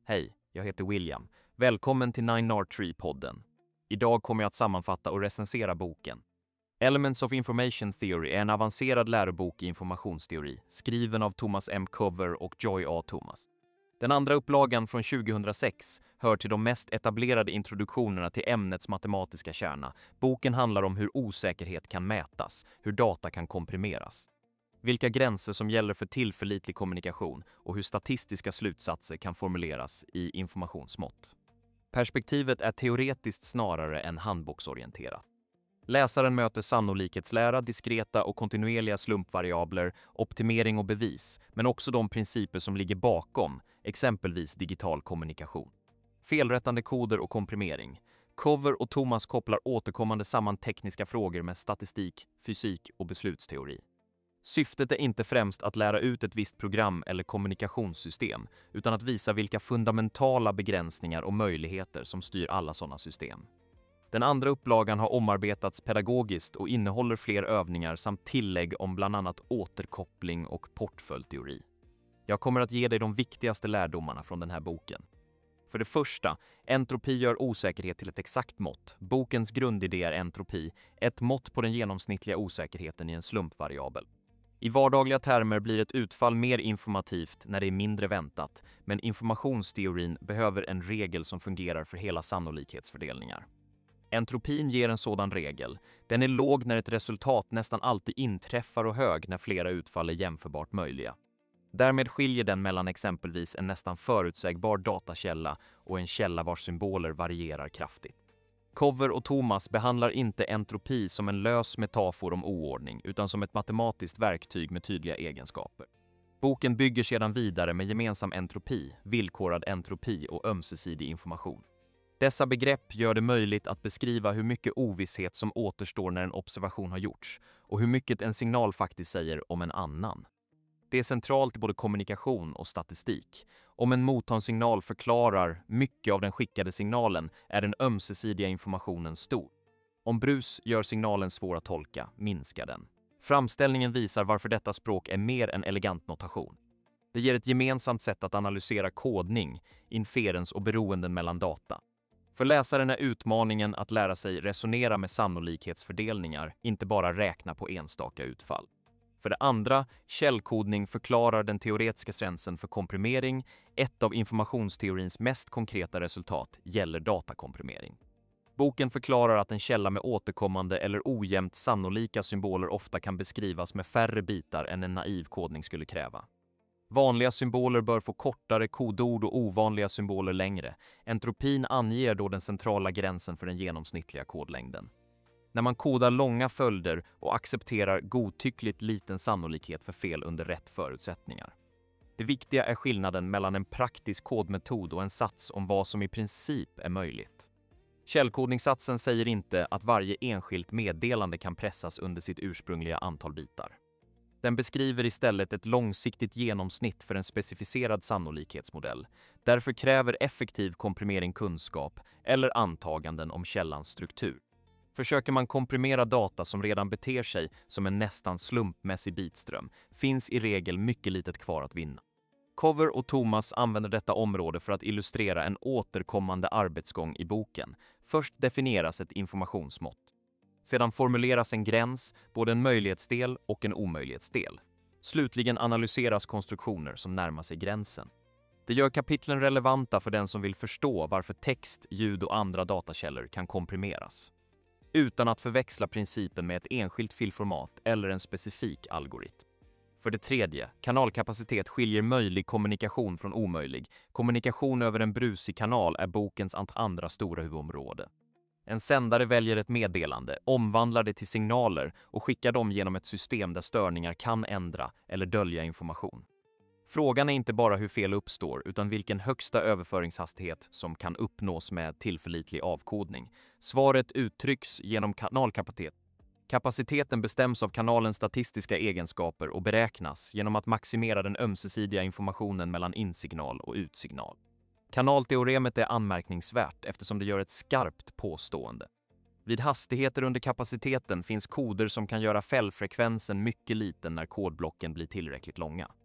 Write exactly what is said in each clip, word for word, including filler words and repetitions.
Hej, jag heter William. Välkommen till Nine R Tree-podden. Idag kommer jag att sammanfatta och recensera boken. Elements of Information Theory är en avancerad lärobok i informationsteori, skriven av Thomas M. Cover och Joy A. Thomas. Den andra upplagan från tjugohundrasex hör till de mest etablerade introduktionerna till ämnets matematiska kärna. Boken handlar om hur osäkerhet kan mätas, hur data kan komprimeras, vilka gränser som gäller för tillförlitlig kommunikation och hur statistiska slutsatser kan formuleras i informationsmått. Perspektivet är teoretiskt snarare än handboksorienterat. Läsaren möter sannolikhetslära, diskreta och kontinuerliga slumpvariabler, optimering och bevis, men också de principer som ligger bakom, exempelvis digital kommunikation. Felrättande koder och komprimering. Cover och Thomas kopplar återkommande samman tekniska frågor med statistik, fysik och beslutsteori. Syftet är inte främst att lära ut ett visst program eller kommunikationssystem, utan att visa vilka fundamentala begränsningar och möjligheter som styr alla sådana system. Den andra upplagan har omarbetats pedagogiskt och innehåller fler övningar samt tillägg om bland annat återkoppling och portföljteori. Jag kommer att ge dig de viktigaste lärdomarna från den här boken. För det första, entropi gör osäkerhet till ett exakt mått. Bokens grundidé är entropi, ett mått på den genomsnittliga osäkerheten i en slumpvariabel. I vardagliga termer blir ett utfall mer informativt när det är mindre väntat, men informationsteorin behöver en regel som fungerar för hela sannolikhetsfördelningar. Entropin ger en sådan regel. Den är låg när ett resultat nästan alltid inträffar och hög när flera utfall är jämförbart möjliga. Därmed skiljer den mellan exempelvis en nästan förutsägbar datakälla och en källa vars symboler varierar kraftigt. Cover och Thomas behandlar inte entropi som en lös metafor om oordning utan som ett matematiskt verktyg med tydliga egenskaper. Boken bygger sedan vidare med gemensam entropi, villkorad entropi och ömsesidig information. Dessa begrepp gör det möjligt att beskriva hur mycket ovisshet som återstår när en observation har gjorts och hur mycket en signal faktiskt säger om en annan. Det är centralt i både kommunikation och statistik. Om en mottagssignal förklarar mycket av den skickade signalen är den ömsesidiga informationen stor. Om brus gör signalen svår att tolka, minskar den. Framställningen visar varför detta språk är mer än elegant notation. Det ger ett gemensamt sätt att analysera kodning, inferens och beroenden mellan data. För läsaren är utmaningen att lära sig resonera med sannolikhetsfördelningar, inte bara räkna på enstaka utfall. För det andra, källkodning förklarar den teoretiska gränsen för komprimering. Ett av informationsteorins mest konkreta resultat gäller datakomprimering. Boken förklarar att en källa med återkommande eller ojämnt sannolika symboler ofta kan beskrivas med färre bitar än en naiv kodning skulle kräva. Vanliga symboler bör få kortare kodord och ovanliga symboler längre. Entropin anger då den centrala gränsen för den genomsnittliga kodlängden. När man kodar långa följder och accepterar godtyckligt liten sannolikhet för fel under rätt förutsättningar. Det viktiga är skillnaden mellan en praktisk kodmetod och en sats om vad som i princip är möjligt. Källkodningssatsen säger inte att varje enskilt meddelande kan pressas under sitt ursprungliga antal bitar. Den beskriver istället ett långsiktigt genomsnitt för en specificerad sannolikhetsmodell. Därför kräver effektiv komprimering kunskap eller antaganden om källans struktur. Försöker man komprimera data som redan beter sig som en nästan slumpmässig bitström finns i regel mycket litet kvar att vinna. Cover och Thomas använder detta område för att illustrera en återkommande arbetsgång i boken. Först definieras ett informationsmått. Sedan formuleras en gräns, både en möjlighetsdel och en omöjlighetsdel. Slutligen analyseras konstruktioner som närmar sig gränsen. Det gör kapitlen relevanta för den som vill förstå varför text, ljud och andra datakällor kan komprimeras, utan att förväxla principen med ett enskilt filformat eller en specifik algoritm. För det tredje, kanalkapacitet skiljer möjlig kommunikation från omöjlig. Kommunikation över en brusig kanal är bokens andra stora huvudområde. En sändare väljer ett meddelande, omvandlar det till signaler och skickar dem genom ett system där störningar kan ändra eller dölja information. Frågan är inte bara hur fel uppstår utan vilken högsta överföringshastighet som kan uppnås med tillförlitlig avkodning. Svaret uttrycks genom kanalkapacitet. Kapaciteten bestäms av kanalens statistiska egenskaper och beräknas genom att maximera den ömsesidiga informationen mellan insignal och utsignal. Kanalteoremet är anmärkningsvärt eftersom det gör ett skarpt påstående. Vid hastigheter under kapaciteten finns koder som kan göra fällfrekvensen mycket liten när kodblocken blir tillräckligt långa.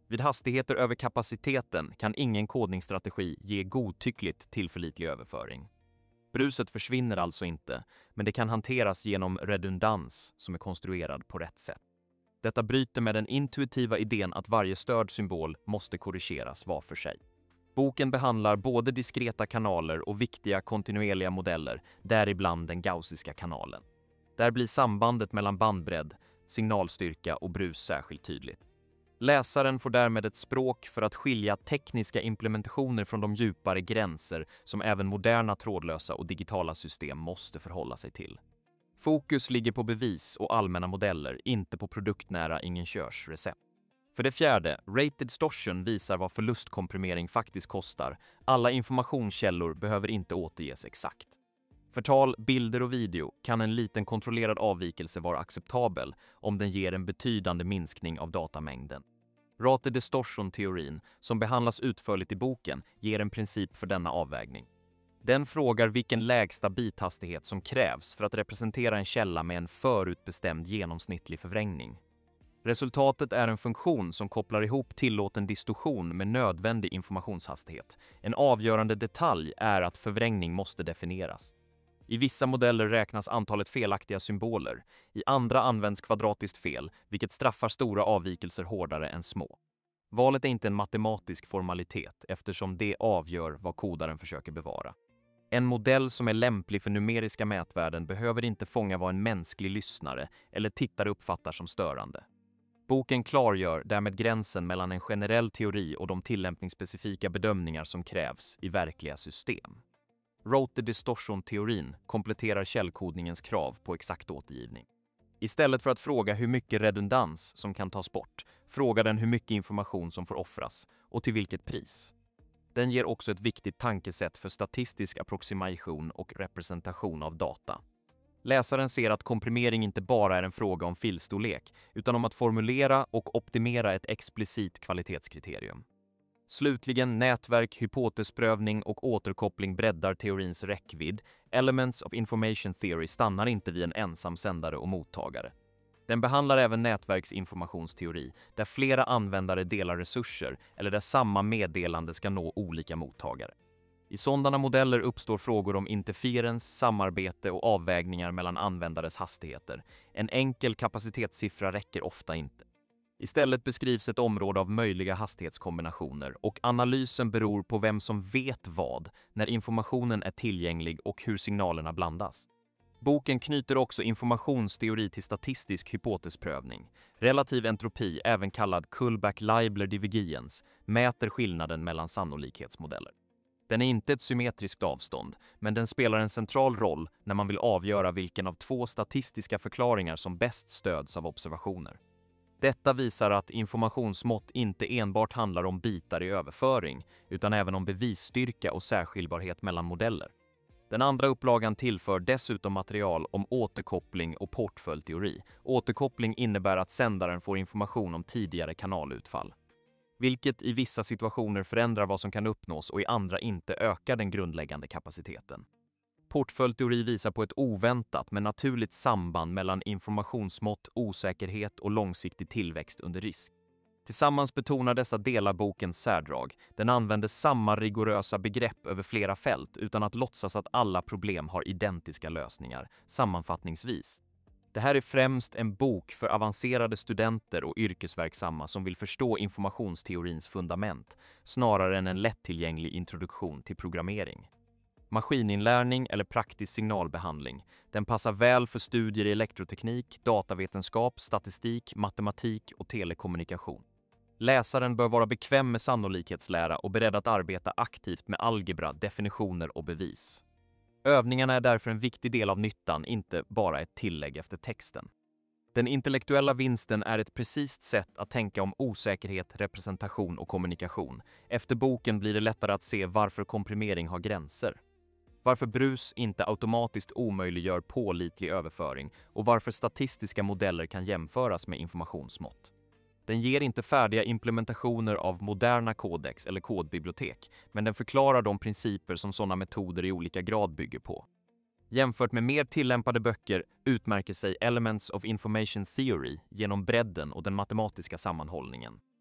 Vid hastigheter över kapaciteten kan ingen kodningsstrategi ge godtyckligt tillförlitlig överföring. Bruset försvinner alltså inte, men det kan hanteras genom redundans som är konstruerad på rätt sätt. Detta bryter med den intuitiva idén att varje störd symbol måste korrigeras var för sig. Boken behandlar både diskreta kanaler och viktiga kontinuerliga modeller, däribland den gaussiska kanalen. Där blir sambandet mellan bandbredd, signalstyrka och brus särskilt tydligt. Läsaren får därmed ett språk för att skilja tekniska implementationer från de djupare gränser som även moderna trådlösa och digitala system måste förhålla sig till. Fokus ligger på bevis och allmänna modeller, inte på produktnära ingenjörsrecept. För det fjärde, Rate Distortion visar vad förlustkomprimering faktiskt kostar. Alla informationskällor behöver inte återges exakt. För tal, bilder och video kan en liten kontrollerad avvikelse vara acceptabel om den ger en betydande minskning av datamängden. Rate Distortion-teorin, som behandlas utförligt i boken, ger en princip för denna avvägning. Den frågar vilken lägsta bithastighet som krävs för att representera en källa med en förutbestämd genomsnittlig förvrängning. Resultatet är en funktion som kopplar ihop tillåten distorsion med nödvändig informationshastighet. En avgörande detalj är att förvrängning måste definieras. I vissa modeller räknas antalet felaktiga symboler, i andra används kvadratiskt fel, vilket straffar stora avvikelser hårdare än små. Valet är inte en matematisk formalitet eftersom det avgör vad kodaren försöker bevara. En modell som är lämplig för numeriska mätvärden behöver inte fånga vad en mänsklig lyssnare eller tittare uppfattar som störande. Boken klargör därmed gränsen mellan en generell teori och de tillämpningsspecifika bedömningar som krävs i verkliga system. Rate Distortion-teorin kompletterar källkodningens krav på exakt återgivning. Istället för att fråga hur mycket redundans som kan tas bort, frågar den hur mycket information som får offras och till vilket pris. Den ger också ett viktigt tankesätt för statistisk approximation och representation av data. Läsaren ser att komprimering inte bara är en fråga om filstorlek, utan om att formulera och optimera ett explicit kvalitetskriterium. Slutligen, nätverk, hypotesprövning och återkoppling breddar teorins räckvidd. Elements of Information Theory stannar inte vid en ensam sändare och mottagare. Den behandlar även nätverksinformationsteori, där flera användare delar resurser eller där samma meddelande ska nå olika mottagare. I sådana modeller uppstår frågor om interferens, samarbete och avvägningar mellan användares hastigheter. En enkel kapacitetssiffra räcker ofta inte. Istället beskrivs ett område av möjliga hastighetskombinationer och analysen beror på vem som vet vad när informationen är tillgänglig och hur signalerna blandas. Boken knyter också informationsteori till statistisk hypotesprövning. Relativ entropi, även kallad Kullback-Leibler divergens, mäter skillnaden mellan sannolikhetsmodeller. Den är inte ett symmetriskt avstånd, men den spelar en central roll när man vill avgöra vilken av två statistiska förklaringar som bäst stöds av observationer. Detta visar att informationsmått inte enbart handlar om bitar i överföring, utan även om bevisstyrka och särskiljbarhet mellan modeller. Den andra upplagan tillför dessutom material om återkoppling och portföljteori. Återkoppling innebär att sändaren får information om tidigare kanalutfall, vilket i vissa situationer förändrar vad som kan uppnås och i andra inte ökar den grundläggande kapaciteten. Portföljteori visar på ett oväntat men naturligt samband mellan informationsmått, osäkerhet och långsiktig tillväxt under risk. Tillsammans betonar dessa delar bokens särdrag. Den använder samma rigorösa begrepp över flera fält utan att låtsas att alla problem har identiska lösningar. Sammanfattningsvis, det här är främst en bok för avancerade studenter och yrkesverksamma som vill förstå informationsteorins fundament, snarare än en lättillgänglig introduktion till programmering. Maskininlärning eller praktisk signalbehandling. Den passar väl för studier i elektroteknik, datavetenskap, statistik, matematik och telekommunikation. Läsaren bör vara bekväm med sannolikhetslära och beredd att arbeta aktivt med algebra, definitioner och bevis. Övningarna är därför en viktig del av nyttan, inte bara ett tillägg efter texten. Den intellektuella vinsten är ett precist sätt att tänka om osäkerhet, representation och kommunikation. Efter boken blir det lättare att se varför komprimering har gränser. Varför brus inte automatiskt omöjliggör pålitlig överföring och varför statistiska modeller kan jämföras med informationsmått. Den ger inte färdiga implementationer av moderna kodex eller kodbibliotek, men den förklarar de principer som sådana metoder i olika grad bygger på. Jämfört med mer tillämpade böcker utmärker sig Elements of Information Theory genom bredden och den matematiska sammanhållningen.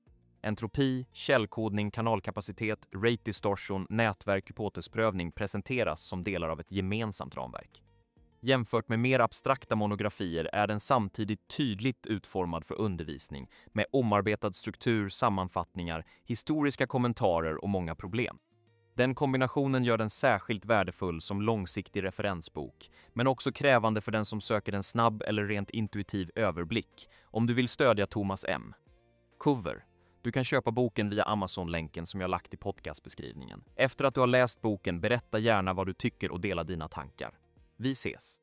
Entropi, källkodning, kanalkapacitet, rate distortion, nätverk, hypotesprövning presenteras som delar av ett gemensamt ramverk. Jämfört med mer abstrakta monografier är den samtidigt tydligt utformad för undervisning med omarbetad struktur, sammanfattningar, historiska kommentarer och många problem. Den kombinationen gör den särskilt värdefull som långsiktig referensbok, men också krävande för den som söker en snabb eller rent intuitiv överblick om du vill stödja Thomas M. Cover. Du kan köpa boken via Amazon-länken som jag lagt i podcastbeskrivningen. Efter att du har läst boken, berätta gärna vad du tycker och dela dina tankar. Vi ses!